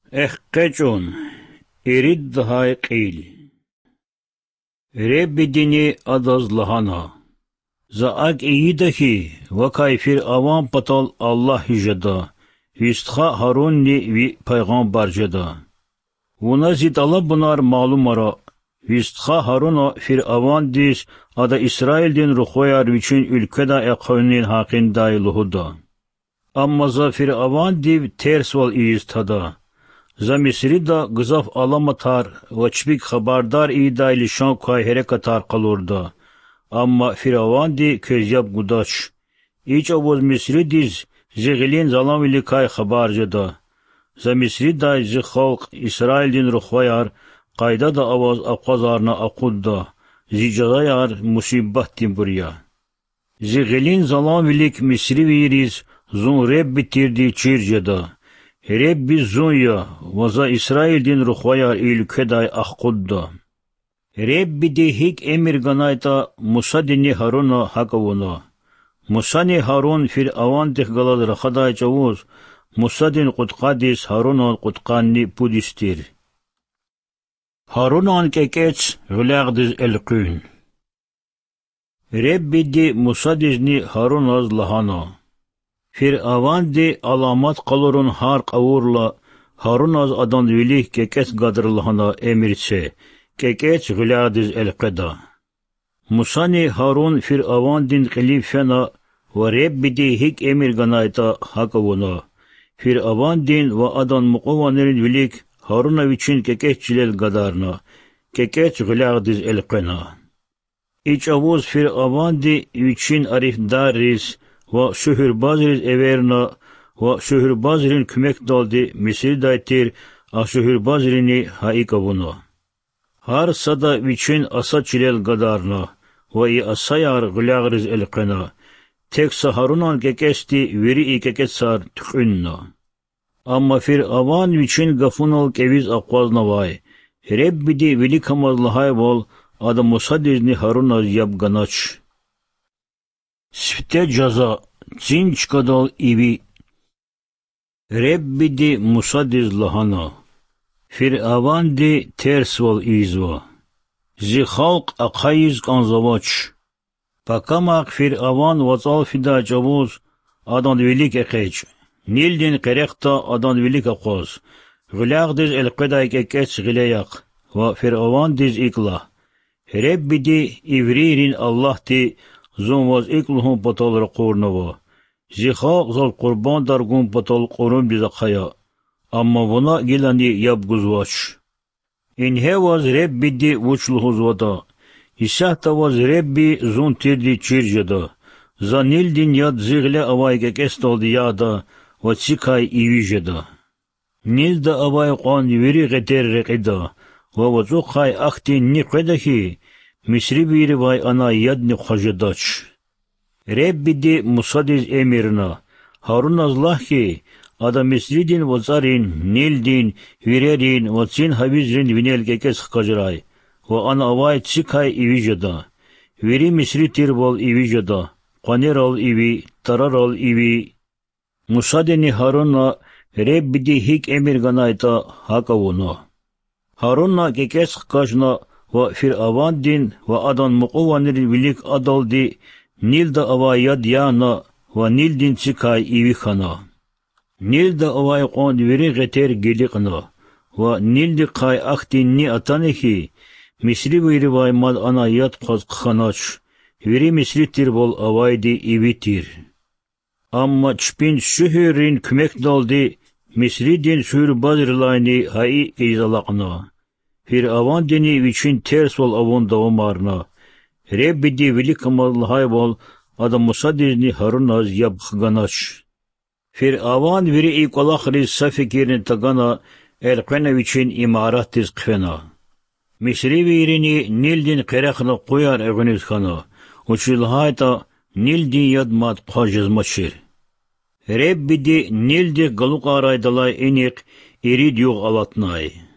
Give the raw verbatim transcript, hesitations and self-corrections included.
Эхкечун, ириддхай қил. Реббидини адазлахана. Заак иидахи, вакай фир аван патал Аллах жада. Вистха Харунни ви пайғамбар жада. Вуназид Аллах бунар малумара. Вистха Харуна фир аван дис ада Исраилдин рухояр вичин ülkeda eqavnin haqinday luhuda. Amma za fir avan div tersval iistada. За Мисрида гызаф аламатар вачбик хабардар идай лишан кай херекатар қалурда. Амма фираванди көзяб гудач. Ич авоз Мисридиз зиғилин заламили кай хабар жада. За Мисрида зи халк Исраилдин рухваяр қайда да авоз ақвазарна ақудда. Зи жадаяр мусиббаттин буря. Зиғилин заламилик Мисри вириз зун реб битирди чир жада. Ребби зуя, ваза Исраилдин рухваяр ülkeday ахкудда. Ребби ди хик эмир ганайта Муса дини Харуна хакавуна. Мусани Харун фир авантих галад рахадай чавуз, Муса дин куткадис Харунан кутканни пудистир. Харунан кекец гулягдиз элкун. Ребби ди Муса дизни Харуназ лахана. Фир аванди аламат қалурун харк авурла Харун аз адан вилих кекес гадрлахана эмирче, кекес гулядиз элқеда. Мусани Харун фир авандин қилиб фена ва реббиди хик эмир ганайта хакавуна. Фир авандин ва адан муқуванирин вилик Харуна вичин кекес чилел гадарна, кекес гулядиз элқена. Ич авуз фир аванди вичин ариф дарриз ve şühürbaziriz everna ve şühürbazirin kümek daldi misir daytir a şühürbazirini haika bunu. Har sada viçin asa çilel gadarna ve i asayar gulagriz elqena. Teksa Harunan kekesti veri i keketsar tükünna. Amma fir avan viçin gafunal keviz akvazna vay. Rebbidi velikamazlahay bol adam musadizni Harunaz yabganaç. Svite caza cinçkadal ivi Rebbidi musadiz lahana Fir avandi tersval izva Zi halk akayiz kanzavaç Pakamak fir avan vatal fida cavuz Adan velik ekeç Nildin kerekta adan velik akoz Gulagdiz elqeday kekeç gileyak Va fir avandiz ikla Rebbidi ivririn Allah'ti Zon vaz ikluhun patal raqurnava. Zihaq zal qurban dargun patal qurun bizaqaya. Amma buna gilani yab guzvaç. İnhe vaz rebbidi vuçluhuzvada. İsahta vaz rebbi zon tirdi çirjada. Zanildin yad zigle avayge kestaldi yada. Va tsikay ivijada. Nilda avay qan veri geter reqida. Va vazuqay akhti niqedahi. Misri biri vay ana yadni khajadaç. Rebbidi musadiz emirna. Harun azlah ki, ada Misridin vazarin, nildin, virerin, vatsin havizrin vinel kekes khajray. Va ana avay tsikay ivijada. Viri Misri tirbal ivijada. Qaneral ivi, tararal ivi. Musadini Harunna, Rebbidi hik emir ganayta hakavuna. Harunna kekes khajna, ve fir avandin ve adan muqovanir vilik adaldi nilda avayad yana ve nildin tsikay ivihana. Nilda avay qon veri geter geliqna ve nildi qay aktin ni atanihi misri veri vay mad anayat qazqanaç veri misri tirbol avaydi ivitir. Amma çpin şühürin kümek daldi misridin şühür bazirlayni hayi izalaqna. Fir avandini viçin tersval avon davamarna. Rebbidi velikamalhay bol adam musadizni Harunaz yabkhganaç. Fir avan veri ikolakriz safikirin tagana elqena viçin imaratiz qfena. Misri virini nildin qerekhna qoyar evniz khana. Uçilhayta nildin yadmat qajizmaçir. Rebbidi nildi galuk araydalay enik irid yoq alatnay.